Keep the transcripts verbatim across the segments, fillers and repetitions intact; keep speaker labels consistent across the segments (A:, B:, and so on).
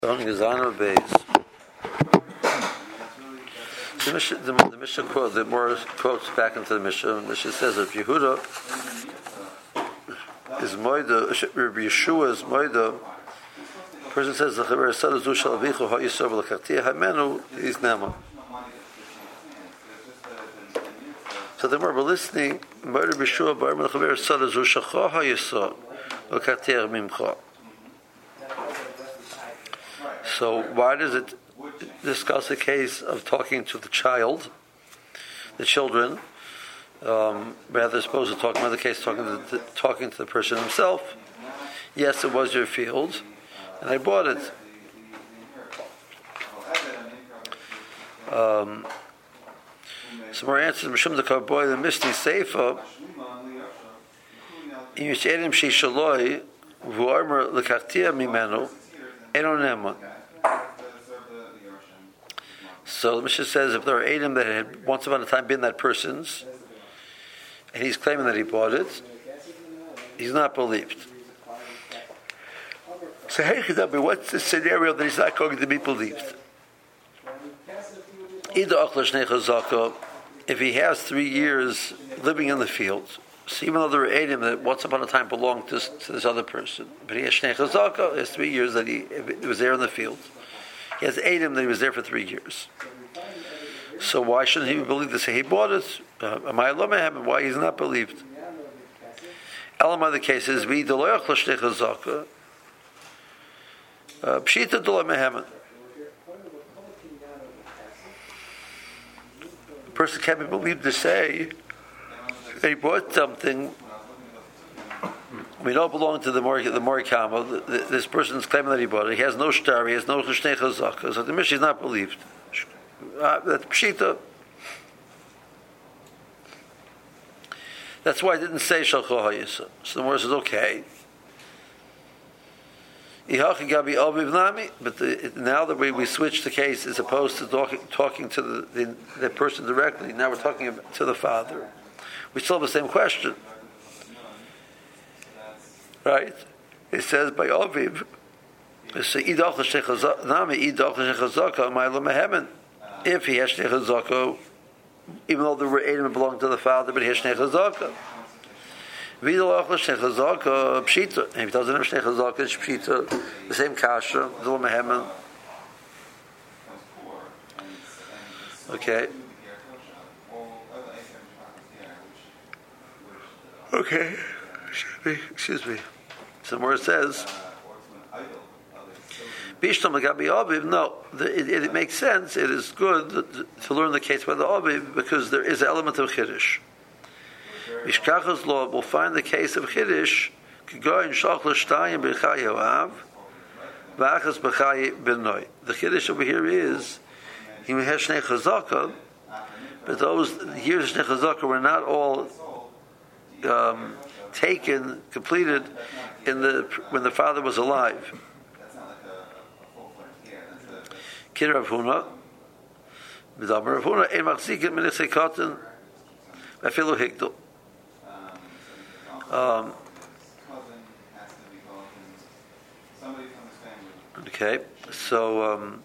A: The Mishnah, the, the Mishnah quote, the more quotes back into the Mishnah. The Mishnah says that Yehuda is moida, Rabbi Yeshua is moida. The person says the Chaver Sada Zu Shal Avichu Ha Yisrael L'Kartia Hamenu is Nema. So the more we're listening, moida Rabbi Yeshua Bar the Chaver Sada Zu Shacha Ha Yisrael L'Kartia Mimcha. So why does it discuss a case of talking to the child, the children, um, rather as opposed to talking about the case talking to the, talking to the person himself? Yes, it was your field, and I bought it. Um, some more answers. Mishum the Karboy the Mishnah Seifa. In Yishedim Shi Shaloi V'Armer L'Kartia Mimenu Eno Nema. So the Mishnah says if there are Eidim that had once upon a time been that person's, and he's claiming that he bought it, he's not believed. So hey, what's the scenario that he's not going to be believed? If he has three years living in the field, so even though there are Eidim that once upon a time belonged to, to this other person, but he has Shnei Chazaka, he has three years that he, he was there in the field. He has Eidim that he was there for three years. So why shouldn't he be believed to say he bought it? Am I alone? Why he's not believed? Elam of the case is we deloyach l'shnei chazaka. Pshita deloy mehemen. A person can't be believed to say that he bought something. We don't belong to the Mor the Morikama. This person is claiming that he bought it. He has no shtar. He has no Shnei Chazaka. So the Mishnah is not believed. Uh, that's Pshita. That's why I didn't say Shalcho HaYisa. So the word says okay. But the, now that we, we switch the case as opposed to talking, talking to the, the, the person directly, now we're talking about, to the father. We still have the same question. Right? It says by Aviv, if he has Shnei Chazaka, even though the Eidim belong to the father, but he has Shnei Chazaka. Pshita. If he doesn't have Shnei Chazaka, it's Pshita. The same kasha, Dil Mehemen. Okay. Okay. Excuse me. Somewhere it says, Bishtam Agabi Aviv. No, it, it, it makes sense. It is good to learn the case by the Aviv because there is an element of Chiddush. Mishkachas law will find the case of Chiddush. Kigoyin Shach L'Shtayim B'Chai Yoav V'Achas B'Chai B'Noi. The Chiddush over here is he has Shnei Chazaka, but those years of Shnei Chazaka were not all um, taken, completed in the when the father was alive. Kid Rav Huna, B'Damar Rav Huna, Ein Machzikin Menichsei Katan, Afilu Hikdul. Um, okay, so um,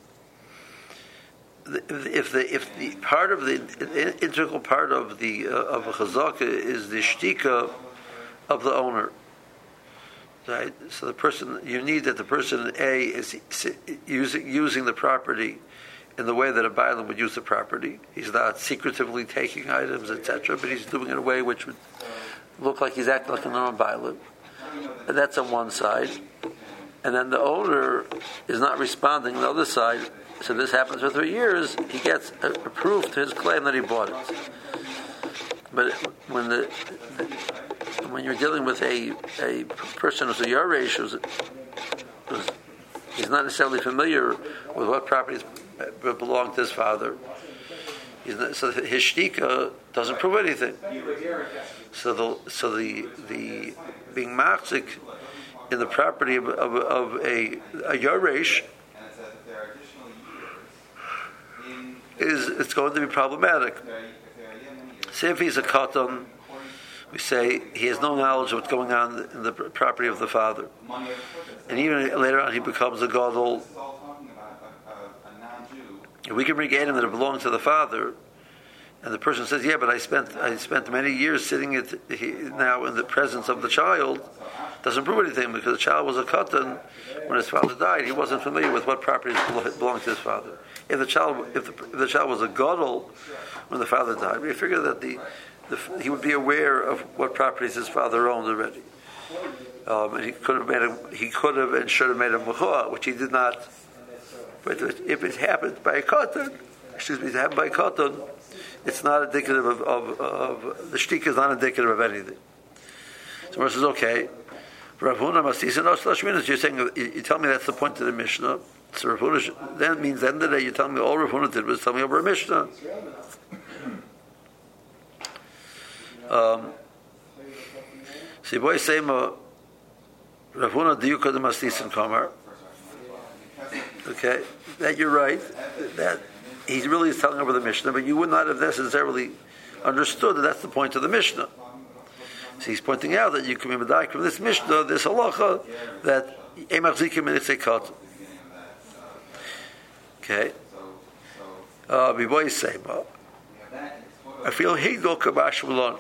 A: if the if the part of the integral part of the uh, of a chazaka is the shtika of the owner, right? So the person, you need that the person A is using using the property in the way that a bailam would use the property. He's not secretively taking items, et cetera, but he's doing it in a way which would look like he's acting like a normal bailam. And that's on one side. And then the owner is not responding on the other side. So this happens for three years. He gets a, a proof to his claim that he bought it. But when the, the when you're dealing with a a person who's a Yaresh, who's, who's he's not necessarily familiar with what properties belong to his father. He's not, so his shtika doesn't prove anything. So the so the the being machzik in the property of, of, of a a Yaresh is it's going to be problematic. Say if he's a katan, we say he has no knowledge of what's going on in the property of the father, and even later on he becomes a gadol. If we can bring Eidim that belong to the father, and the person says, "Yeah, but I spent I spent many years sitting at, he, now in the presence of the child," doesn't prove anything because the child was a katan when his father died. He wasn't familiar with what properties belonged to his father. If the child if the, if the child was a gadol when the father died, we figure that the, the he would be aware of what properties his father owned already. Um, and he could have made a, he could have and should have made a mechua, which he did not. But if it happened by a katan, excuse me, it happened by a katan, it's not indicative of, of, of the shtika is not indicative of anything. So Moshe says, okay, Rav Huna Masisa no Shlashminas. You're saying you tell me that's the point of the Mishnah. So Rav Huna then means the end of the day you tell me all Rav Huna did was tell me over a Mishnah. Um, See, boy, say Rav Huna diyuka the Masisa Kamar. Okay, that you're right. That he really is telling over the Mishnah, but you would not have necessarily understood that that's the point of the Mishnah. So he's pointing out that you can be medayik from this Mishnah, this halacha, that emachzikim and it's a cut. Okay. Uh, Biboy say, I feel hegdol kabash v'lon.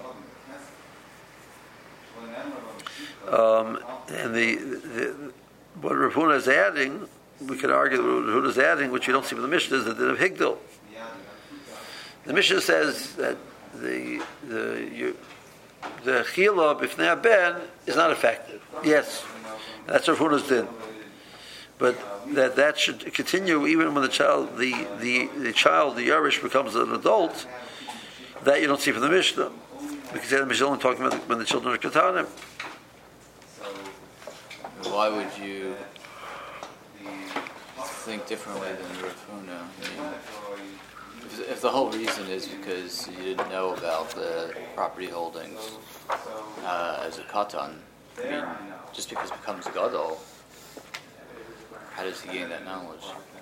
A: Um, and the, the what Rav Huna is adding, we could argue that Rav Huna is adding, which you don't see from the Mishnah, is the din of higdol. The Mishnah says that the the you, the chila b'fnei ben is not effective. Yes, that's Rav Huna's din, but that that should continue even when the child the the, the child the Yarish becomes an adult. That you don't see from the Mishnah, because the Mishnah is only talking about when the children are katanim.
B: Why would you think differently than Rav Huna? I mean, if, if the whole reason is because you didn't know about the property holdings uh, as a katan, I mean, just because it becomes gadol, how does he gain that knowledge?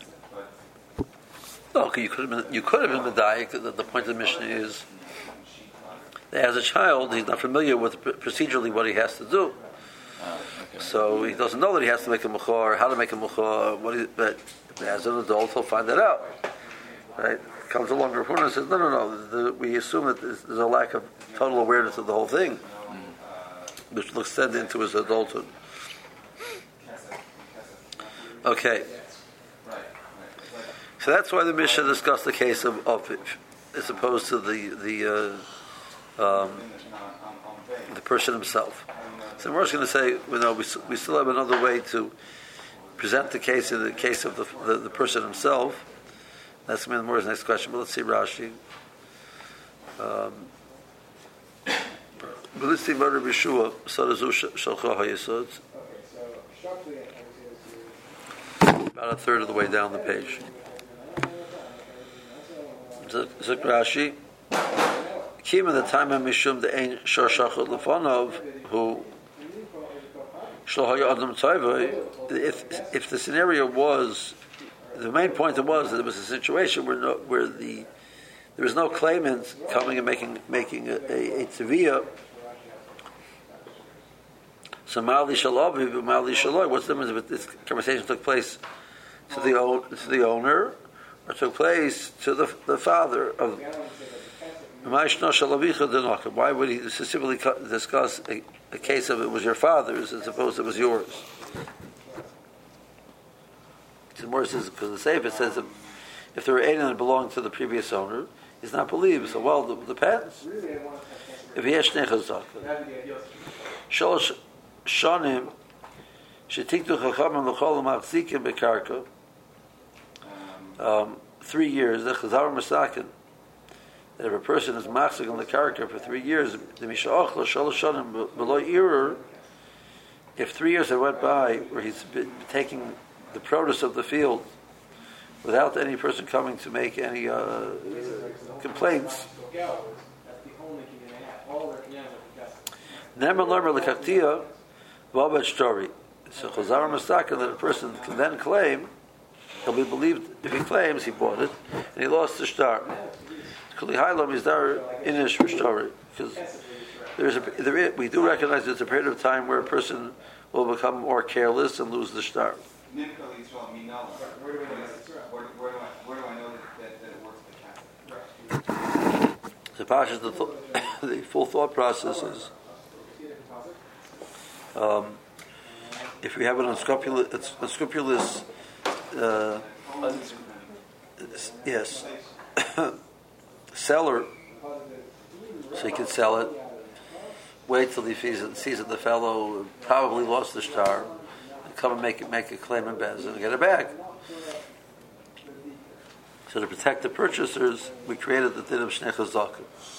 A: No, you could have been you could have been medayik. The, the point of the Mishnah is that as a child he's not familiar with procedurally what he has to do.
B: Oh, okay.
A: So he doesn't know that he has to make a mechor, how to make a mechor. What he, but as an adult, he'll find that out. Right? Comes along Rav Huna and says, "No, no, no. The, we assume that there's, there's a lack of total awareness of the whole thing, mm. which will extend into his adulthood." Okay. So that's why the Mishnah discussed the case of, of as opposed to the the uh, um, the person himself. So we're just going to say, you know, we we still have another way to present the case in the case of the the, the person himself. That's going to be Moore's next question. But let's see Rashi. Um, but let's see Murder B'Shua Sadazu Shalcha HaYesod. About a third of the way down the page. Zuk Rashi. Came in the time of Mishum the Ein Shor Shachot Lefonov who If if the scenario was, the main point was that there was a situation where no, where the there was no claimant coming and making making a, a, a tziviyah. So Mali Shalavi, Mali Shaloi. What's the difference if this conversation took place to the to the owner or took place to the the father of? Why would he specifically discuss a, a case of it was your father's as opposed to it was yours? The more says because the Sefer says that if there were eight that belonged to the previous owner, he's not believed. So well, it depends. If he has shnei chazaka, shalosh shanim shetiktu chachamim l'chol machzikim bekarka. Three years. The chazar masakin. That if a person is machzik on the character for three years, the misha'achla shalosh shanim below irer. If three years have went by where he's been taking the produce of the field without any person coming to make any uh, complaints. Nemer lemer lekaktia v'abed shtori. So chazar mastaka that a person can then claim, he'll be believed if he claims he bought it and he lost the shtar. Kuli hailam is there inish for shtori because there is a there is, we do recognize there's a period of time where a person will become more careless and lose the shtar. The Pashas, the, th- the full thought process is um, if we have an unscrupulous, unscrupulous uh, yes, seller, so he can sell it. Wait till he sees, it, sees that the fellow probably lost the star, and come and make it, make a claim in Bez and get it back. So to protect the purchasers, we created the din of Shnei Chazaka.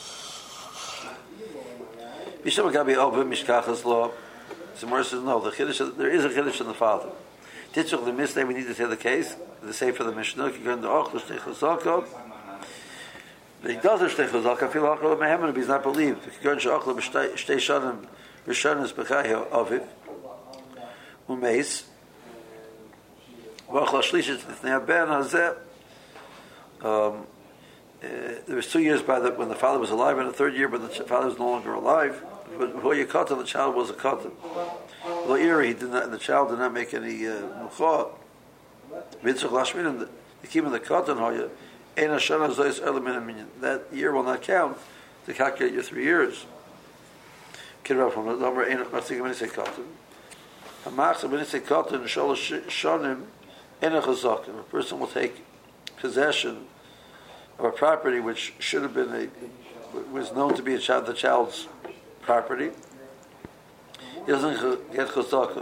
A: Misham Gabi Ovim Mishkachas Law. The Gemara says no. The chiddush, there is a chiddush in the father. Titzuk the Mishnah. We need to say the case. The say for the Mishnah. You go into Ochel Shnei Chazaka. He does a Shnei Chazaka. Feel Ochel Mehemen, but he's not believed. You go into Ochel Shtei Shanim Rishonis B'Chai Oviv Umeis. Ochel Shlishit T'nei Ben Hazeh. Um, uh, there was two years by the, when the father was alive, and the third year when the father was no longer alive. But before you cut him, the child was a katan. Lo iri, he did not, the child did not make any mucha. Mitzvah lashmin, the keep in the katan hoya. Ein hashana zois element minyan. That year will not count to calculate your three years. Kid from the number ein masig minisei katan. Hamachs minisei katan shalosh shanim ein chazakim. A person will take possession of a property which should have been a was known to be a child, the child's property. He doesn't get chazaka.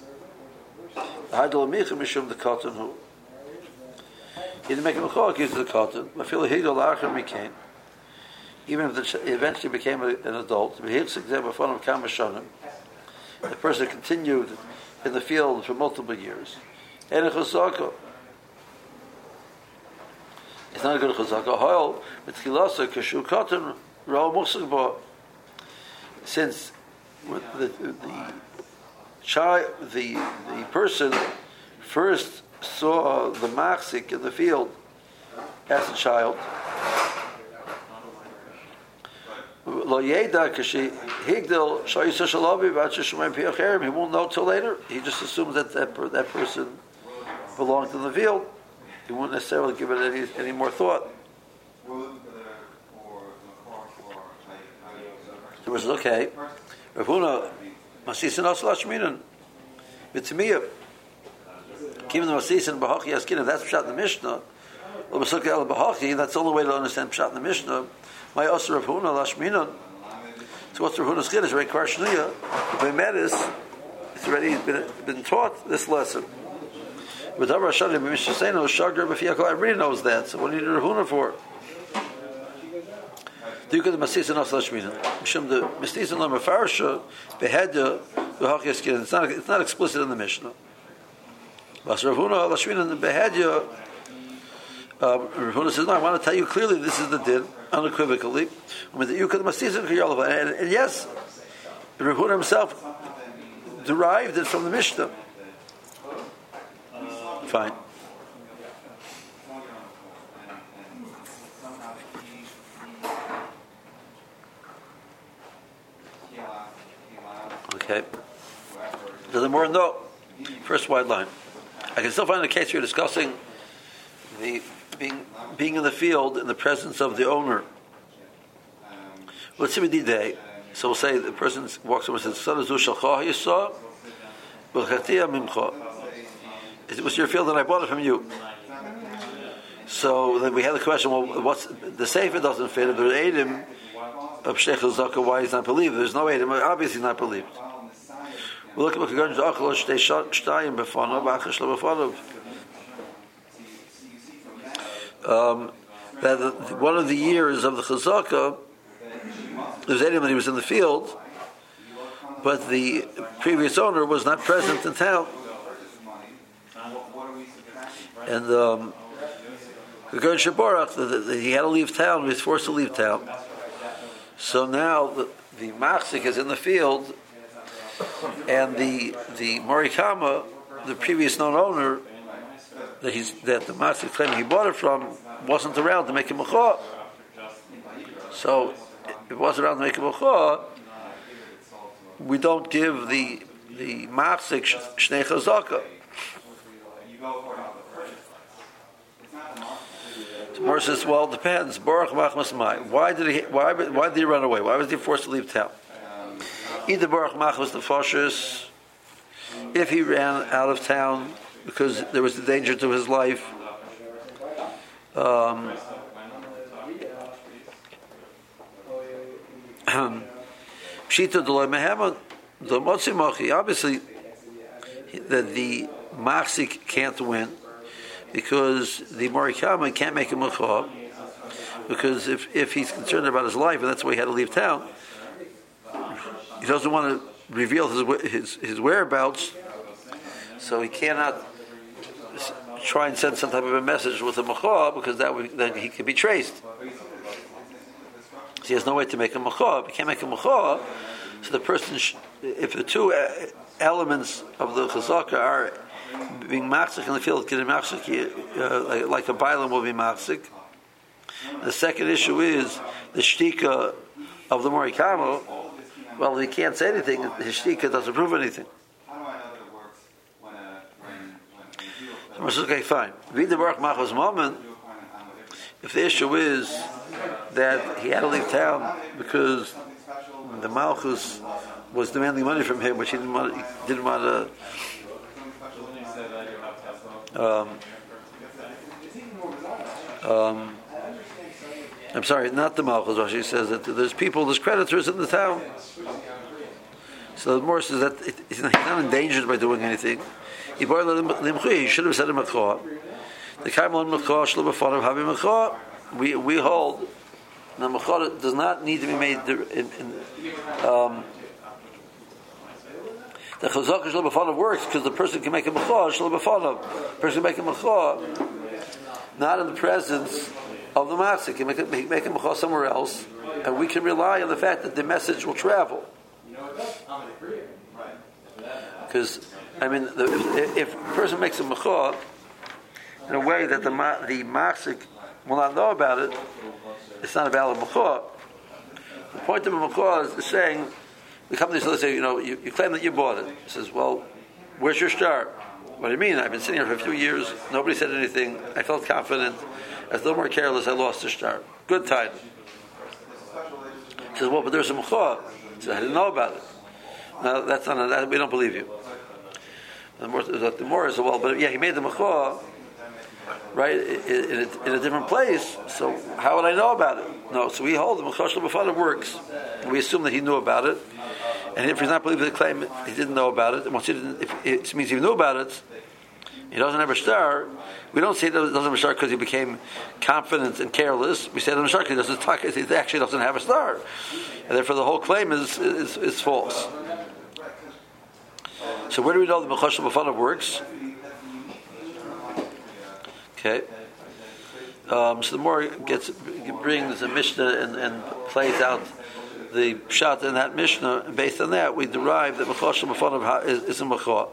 A: Hadol micha mishum the cotton who he didn't make a mechok use the cotton. I feel he go lachar mikain. Even if the ch- eventually became a, an adult, the person continued in the field for multiple years. And a chazaka. It's not a good chazaka. Hoil with kilasa kashu cotton ro musagba. Since the the child, the the person first saw the machzik in the field as a child, lo yeda kashi higdil shayisa shalavi v'achishumay piacherim. He won't know till later. He just assumes that that, per, that person belonged in the field. He won't necessarily give it any any more thought. So it was okay. Rav Huna Masisin also Lashminan Mitzmiya. Given the Masisin Bahachi Askin, that's Pshat in the Mishnah. Well, Masuk El Bahachi, that's the only way to understand Pshat in the Mishnah. My also Rav Huna Lashminan. So what's Rav Huna's Chiddush? Right, Kvarshniya. By Medis, it's already been, been taught this lesson. But Rav Shadi Mishnah saying no Shagar B'Fiyakol. Everybody knows that. So what do you need Rav Huna for? Do you get the Masisin also Lashminan? Mishum the Masisin La Mefarsha Behedya Bahachi Askin. It's not it's not explicit in the Mishnah. But Rav Huna Lashminan the Behedya. Rav Huna says, no, I want to tell you clearly this is the din, unequivocally. You could Masisin Kiyolava. And, and yes, Rav Huna himself derived it from the Mishnah. Fine. Okay. Does the more no? First wide line. I can still find a case you're discussing the being being in the field in the presence of the owner. Let's see the day. So we'll say the person walks over and says, "Son of Zushalcha, you saw, B'chatia mimcha." It was your field and I bought it from you. So then we had the question: well, what's the sefer doesn't fit? If there's Eidim of Sheikh Zaka, why he's not believed? There's no Eidim, obviously not believed. We look at the Gemara Achal Shtei Shtayim B'Fanav Achash Lo B'Fanav. Um, that the, one of the years of the Chazaka, there was Eidim when he was in the field, but the previous owner was not present in town. And um, the Gern Shaborach, he had to leave town. He was forced to leave town. So now the, the Machzik is in the field, and the the Morikama, the previous known owner that he's that the Machzik claimed he bought it from, wasn't around to make him a chor. So if it wasn't around to make him a chor, we don't give the the Machzik Shnei Chazaka. So Gemara says, well, it depends. Baruch machmas mai. Why did he? Why? Why did he run away? Why was he forced to leave town? Either Baruch machmas nefashos, if he ran out of town because there was a danger to his life. Um, Pshita d'loy mehamad the motzi mochi. Obviously, that the machzik can't win because the morikama can't make a mechab. Because if if he's concerned about his life and that's why he had to leave town, he doesn't want to reveal his his his whereabouts, so he cannot try and send some type of a message with a mechab because that would then he could be traced. So he has no way to make a mechab. He can't make a mechab. So the person, sh- if the two elements of the chazaka are being machzik in the field, getting machzik, uh, like, like a bailam will be machzik. The second issue is the shtika of the morikama. Well, he can't say anything. His shtika doesn't prove anything. Okay, fine. Read the Baruch Machos moment. If the issue is that he had to leave town because the Malchus was demanding money from him, which he didn't want, he didn't want to. Um, um, I'm sorry, not the Malchus. Rashi says that there's people, there's creditors in the town. So the more says that it, he's not endangered by doing anything. He should have said a mechah. The kaimon mechah shlo b'fanav havi mechah. We we hold the mechah does not need to be made in, in um, the chazaka shlo b'fanav works because the person can make a mechah shlo b'fanav. The person can make a mechah not in the presence of the matzah. He can make a, he can make a mechah somewhere else, and we can rely on the fact that the message will travel. Because I mean, the, if, if a person makes a mechah in a way that the the machzik will not know about it, it's not a valid mechah. The point of a mechah is saying, the company says, say, you know, you, you claim that you bought it. He says, well, where's your star? What do you mean? I've been sitting here for a few years. Nobody said anything. I felt confident. I was a little more careless. I lost the star. Good time. He says, well, but there's a mechah. He says, I didn't know about it. No, that's not. A, that, we don't believe you. The more, the more is well, but yeah, he made the mechah, right, in, in, a, in a different place. So how would I know about it? No, so we hold the mechah shel b'fanav works, and we assume that he knew about it. And if he's not believing the claim, he didn't know about it. And once he didn't, if it means he knew about it, he doesn't have a star. We don't say he doesn't have a star because he became confident and careless. We say he doesn't have a star because he doesn't talk. He actually doesn't have a star, and therefore the whole claim is is, is false. So where do we know the mechah shel b'fanav works? Okay. Um, so the more it gets brings a Mishnah and, and plays out the pshat in that Mishnah, and based on that we derive that mechah shel b'fanav is, is a mechah.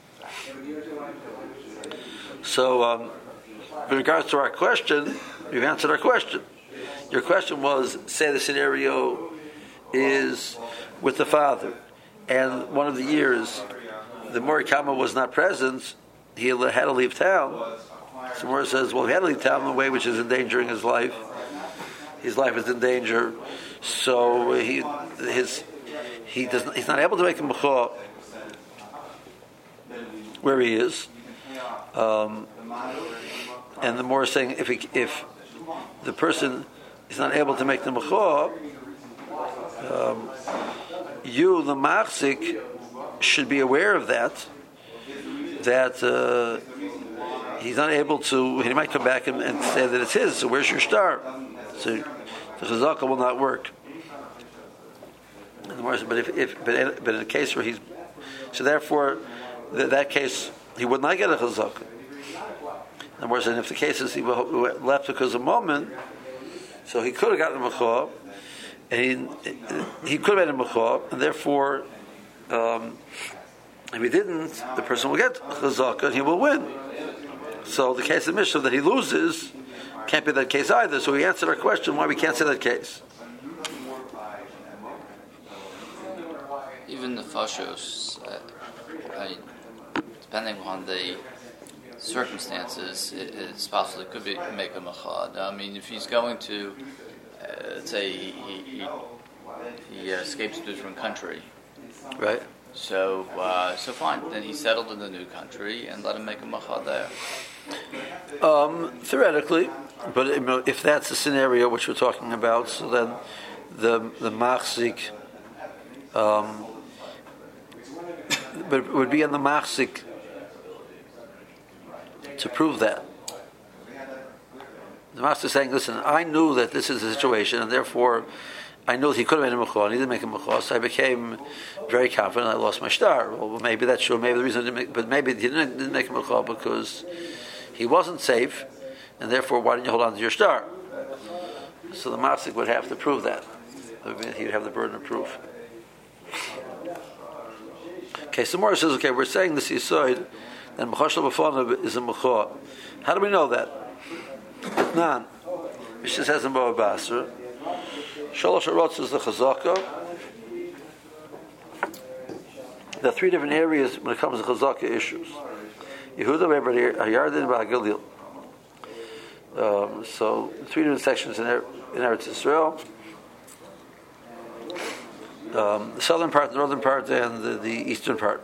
A: So, um, in regards to our question, you've answered our question. Your question was, say the scenario is with the father, and one of the years the morikama was not present, he had to leave town. So Mora says, well, he had to leave town in a way which is endangering his life. His life is in danger. So he his he does he's not able to make a mechah where he is. Um, and the Mora is saying, if he, if the person is not able to make the mechah, um, you, the machzik, should be aware of that, that uh, he's not able to, he might come back and, and say that it's his, so where's your star? So the chazaka will not work. But if, if but, in, but in a case where he's, so therefore, th- that case, he would not get a chazaka. And we're saying if the case is he left because of a moment, so he could have gotten a mechah, and he, he could have made a mechah, and therefore, Um, if he didn't, the person will get chazaka and he will win. So the case of Mishnah that he loses can't be that case either. So we answered our question why we can't say that case.
B: Even the fashos, uh, I mean, depending on the circumstances, it, it's possible it could be make a machad. I mean, if he's going to, uh, let's say he he, he, he escapes to a different country,
A: right?
B: So uh, so fine. Then he settled in the new country and let him make a machad there.
A: Um, theoretically, but if that's the scenario which we're talking about, so then the the machzik, um, but it would be on the machzik to prove that. The master is saying, listen, I knew that this is the situation, and therefore I knew that he could have made a mechor, and he didn't make a mechor, so I became very confident I lost my star. Well, maybe that's true, maybe the reason I didn't make, but maybe he didn't, didn't make a mechor because he wasn't safe, and therefore why didn't you hold on to your star? So the mafsik would have to prove that. He would have the burden of proof. Okay, so Morris says, okay, we're saying this Yisoid, and Mechashel B'Fanav is a Mechor. How do we know that? None. Mishnah says in Bava Basra, Shalosh Arotz is the Chazaka. There are three different areas when it comes to Chazaka issues. Yehuda, Hayardin, Ba'Galil. Um, so, three different sections in, er- in Eretz Yisrael. Um, the southern part, the northern part, and the, the eastern part.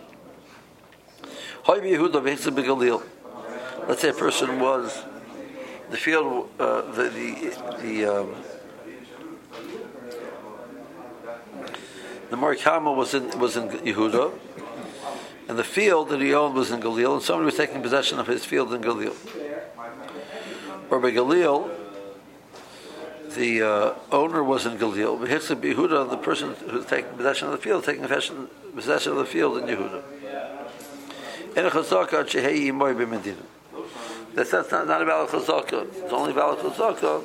A: Let's say a person was the field, uh, the the the um, the Morikama was in was in Yehuda, and the field that he owned was in Galil, and somebody was taking possession of his field in Galil. Or by Galil, the uh, owner was in Galil, but Hitzah Yehuda, the person who was taking possession of the field, taking possession possession of the field in Yehuda. That's, that's not, not a valid chazaka. It's only valid chazaka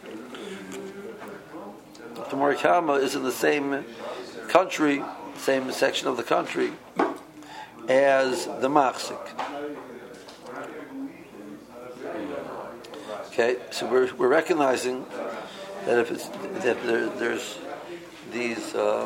A: if the Morikama is in the same country, same section of the country as the machzik. Okay, so we're we're recognizing that if it's that there, there's these uh,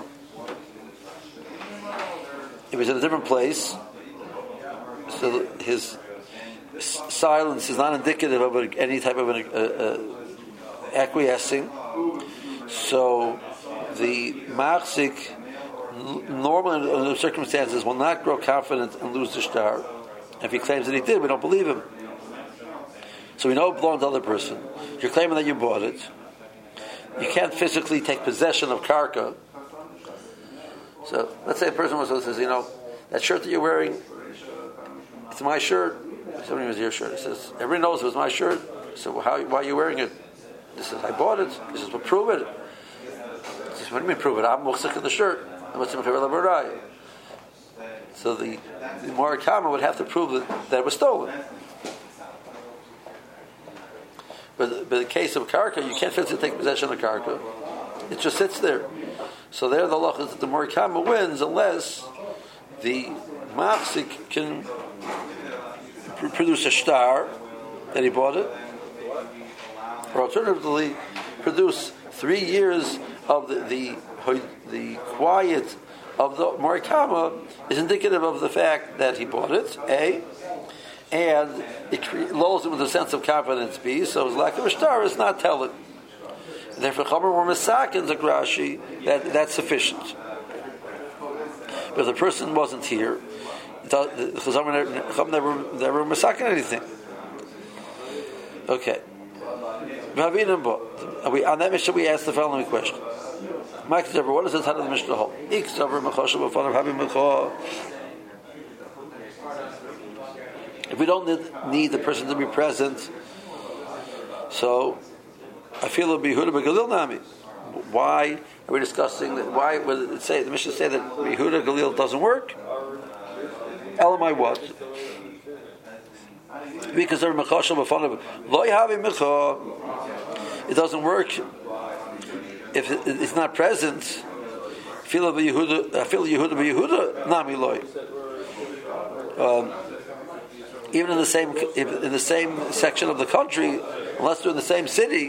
A: if it's in a different place. So his silence is not indicative of any type of an, uh, uh, acquiescing. So the machzik, normally in those circumstances, will not grow confident and lose the star. If he claims that he did, we don't believe him. So we know it belonged to the other person. You're claiming that you bought it. You can't physically take possession of karka. So let's say a person was says, you know, that shirt that you're wearing, it's my shirt. Somebody was your shirt. He says, everybody knows it was my shirt. So well, how, why are you wearing it? He says, I bought it. He says, well, prove it. He says, what do you mean prove it? I'm muchzik in the shirt. So the, the Morikama would have to prove that, that it was stolen. But, but in the case of karka, you can't physically take possession of karka. It just sits there. So there the law is that the Morikama wins unless the machzik can produce a star that he bought it, or alternatively produce three years of the the, the quiet of the Morikama is indicative of the fact that he bought it, A, and it cre- lulls him with a sense of confidence, B, so his lack of a star is not telling. And therefore, Chamer or Masakin, the Rashi, that that's sufficient. But if the person wasn't here, the Chazam never never masakin anything. Okay. On that Mishnah, we asked the following question: what does the title of the Mishnah hold? If we don't need the person to be present, so I feel it'll be Yehuda Galil Nami. Why are we discussing that? Why would it say the Mishnah say that Yehuda Galil doesn't work? Elamai what? Because they're mechashel b'fanav lo yahavi mecha. It doesn't work if it's not present. Feel Yehuda, feel Yehuda b'Yehuda nami loy. Even in the same in the same section of the country, unless they're in the same city,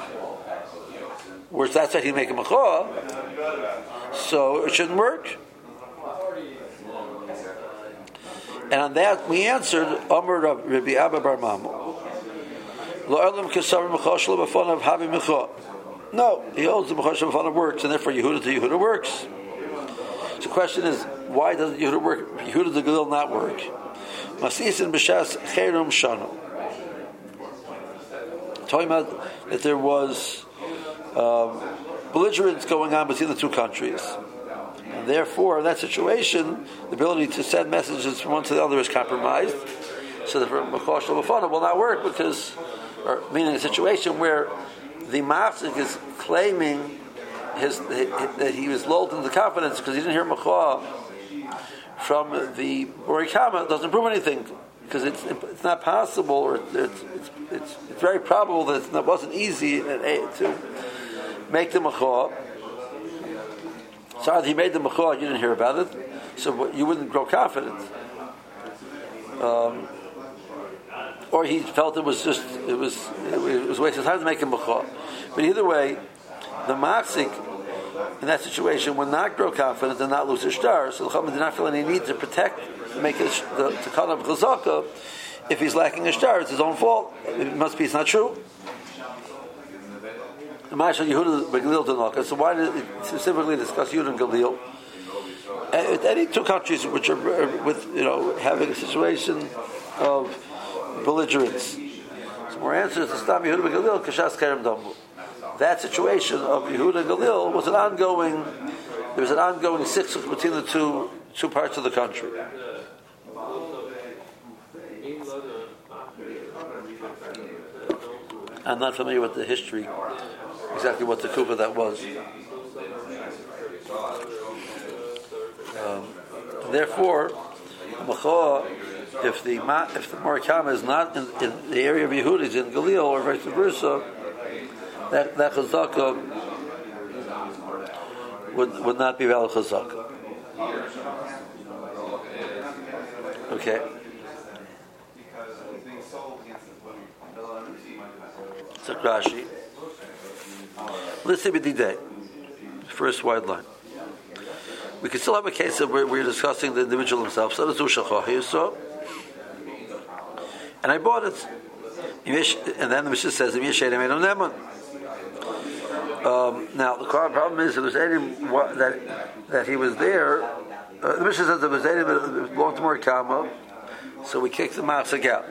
A: where that's how you make a mecha, so it shouldn't work. And on that we answered, Amr Rabbi Abba Bar Mamu. No, he holds the Mechosh Lefanav works, and therefore Yehuda to Yehuda works. So the question is, why doesn't Yehuda work? Yehuda to Galil not work? Masisin b'shas cherum shanu. Talking about that there was um, belligerence going on between the two countries. And therefore, in that situation, the ability to send messages from one to the other is compromised. So the Mechosh Lefanav will not work because, or meaning a situation where the Mafsik is claiming his, his, that he was lulled into confidence because he didn't hear Mechoah from the Borikama, doesn't prove anything because it's it's not possible, or it's it's, it's, it's very probable that it wasn't easy to make the Mechoah. So either he made the Mechoah, you didn't hear about it, so you wouldn't grow confident. Um, or he felt it was just it was it was a waste of time to make a Mechoah. But either way, the Mafsik in that situation would not grow confident and not lose his star. So the Chachamim did not feel any need to protect, to make it the, to cut off Chazaka. If he's lacking a star, it's his own fault. It must be it's not true. So why did it specifically discuss Yehuda and Galil? At any two countries which are with you know having a situation of belligerence. So more answers to stop Yehuda and Galil kashas kerem dambu. That situation of Yehuda and Galil was an ongoing. There was an ongoing sixth between the two two parts of the country. I'm not familiar with the history, exactly what the kufa that was. Um, therefore, if the if the Morikama is not in, in the area of Yehuda, is in Galil or vice versa, that that chazaka would would not be valid chazaka. Okay. So Rashi. Let's see the first wide line. We can still have a case of where we're discussing the individual himself. So so, and I bought it. And then the Mishnah says, um, now the problem is that there's anything that that he was there. Uh, the Mishnah says there was anything that belonged to Morikama, so we kicked the Mafsik out.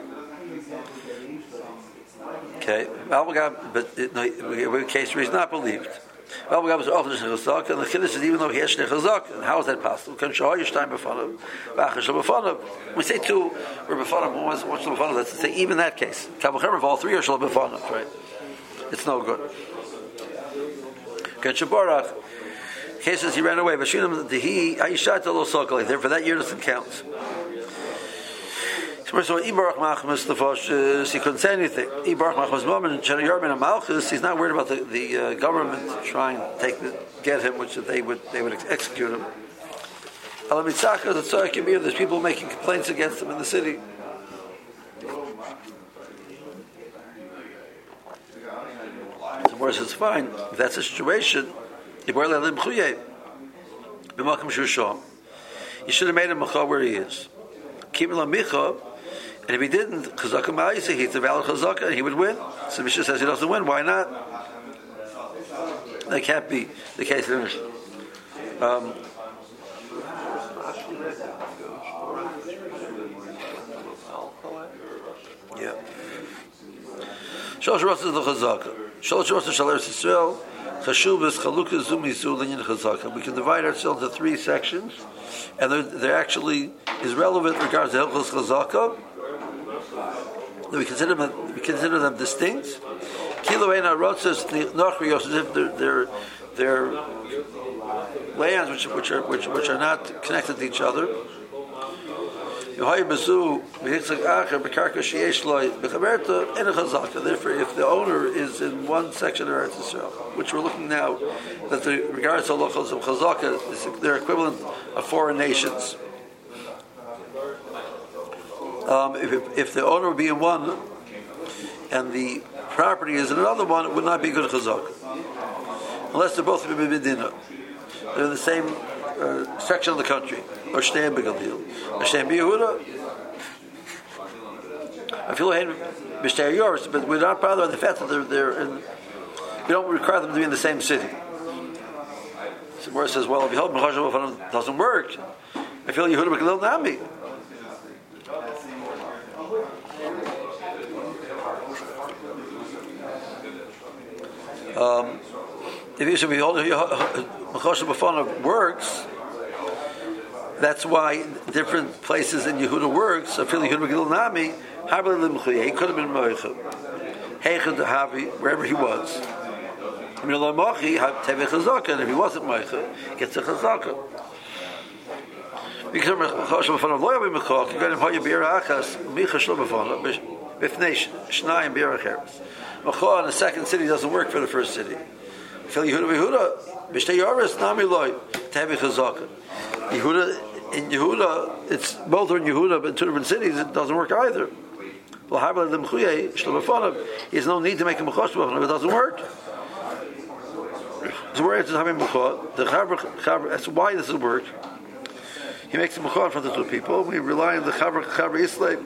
A: Okay, but no, in case where he's not believed. Well, we got was often chazak, and the kiddush is even though he has chazak, and how is that possible? Can show you time befanav, v'achashal befanav. We say two, we're befanav. What's what's befanav? Let's say even that case, kavacher of all three are shal befanav, right? It's no good. Can shabarach cases he ran away, but shinam he aishat lo sokal. Therefore, that year doesn't count. First of all, Ibarach Machmas Lefosh, he couldn't say anything. Ibarach Machmas Momin and Cherayarmin and Malchus, he's not worried about the, the uh, government trying to take the, get him, which they would they would execute him. Alamitzaka, the Tzarek Yamir, there's people making complaints against him in the city. So Morris says, fine, if that's the situation, Ibarach Lelim Chuye, B'Malkam Shusham, you should have made him Macha where he is. Kimla Micha. And if he didn't, Chazaka Ma'isa, he's a valid Chazaka, and he would win. So Mishnah says he doesn't win. Why not? That can't be the case. Um, yeah. Shalosh Rosh is the Chazaka. Shalosh Rosh is Shalosh Yisrael. Chashuv is Chalukah Zumizu Linyan Chazaka. We can divide ourselves into three sections, and they're, they're actually is relevant in regards to Hilchos Chazaka. We consider them, we consider them distinct. Kiloena Rotzes Nochrios, as if they're, they're, they're lands which, which are which, which are not connected to each other. Therefore, if the owner is in one section of Eretz Yisrael, which we're looking now, that the regards to halachos of chazaka, they're equivalent of foreign nations. Um, if, if the owner would be in one and the property is in another one, it would not be good chazaka, unless they're both in Medina. They're in the same uh, section of the country. Or Shteim Begalil. Or Shteim Beyehuda. I feel like yours, but we're not bothered by the fact that they're, they're in, we don't require them to be in the same city. So Mora says, well, if you hold Mechashav doesn't work, I feel Yehuda B'Galil Nami. Um, if you should be holding Mechashav B'Fanav works, that's why different places in Yehuda works. I feel Yehuda B'Galil Nami. He could have been Moicha. Wherever he was. And if he wasn't Moicha, he gets a Chazaka. Because Mechashav B'Fanav lo yavi Mechach, you got him Hoya B'Yera Achas, Micha Shlo B'Fanav, B'Fnei Shnayim B'Yera Cheres. Mechach in the second city doesn't work for the first city. Feel Yehuda B'Yehuda, B'Shtei Yoris, Nami Loi, Tevi Chazaka. Yehuda, in Yehuda, it's both are in Yehuda, but in two different cities, it doesn't work either. There's no need to make a Mechashav if it doesn't work. So we're answering having Mechashav. The Chaver, that's why this will work. He makes a Mechashav for the two people. We rely on the Chaver Chaver Islay.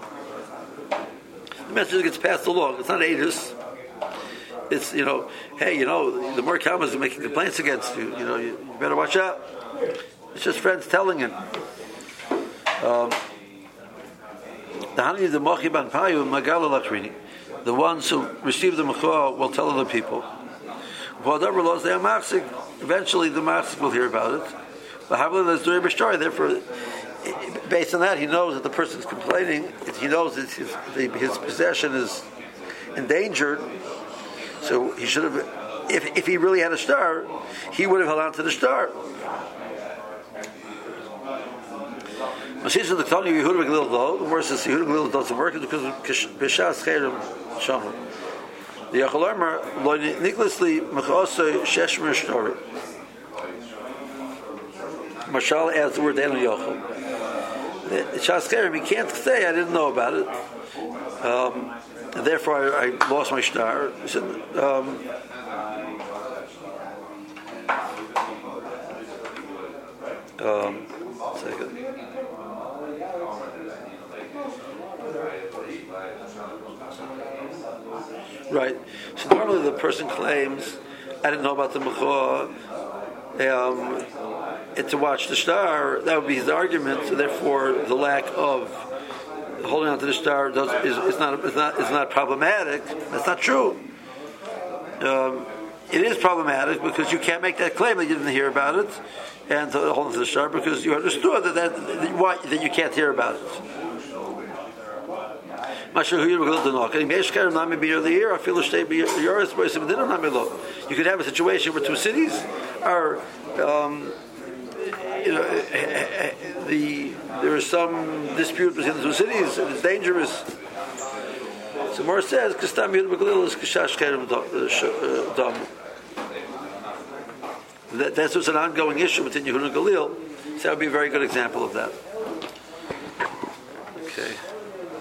A: The message gets passed along. It's not Aedis. It's, you know, hey, you know, the more commas are making complaints against you. You know, you, you better watch out. It's just friends telling him. Um, the ones who receive the Mechashav will tell other people. Eventually the Machzik will hear about it. Therefore, based on that, he knows that the person is complaining. He knows that his, his possession is endangered. So he should have, if, if he really had a star, he would have held on to the star. The word says Yehuda B'Galil doesn't work because of B'Shas Cherem Shamar. The Yachal Omer lo niklasli mechasei sheshmer shtori. Mashal adds the word Enu Yachal. B'Shas Cherem, he can't say I didn't know about it, um, and therefore I, I lost my star. He said. Um, um, second. Right. So normally the person claims, I didn't know about the Mechashav, um, and to watch the star, that would be his argument. So therefore, the lack of holding on to the star does, is, is not is not is not problematic. That's not true. Um, it is problematic because you can't make that claim that you didn't hear about it, and to hold on to the star because you understood that that, that, why, that you can't hear about it. You could have a situation where two cities are, um, you know, the there is some dispute between the two cities and it's dangerous. So Mor says, that that's what's an ongoing issue between Yehuda and Galil. So that would be a very good example of that. Okay.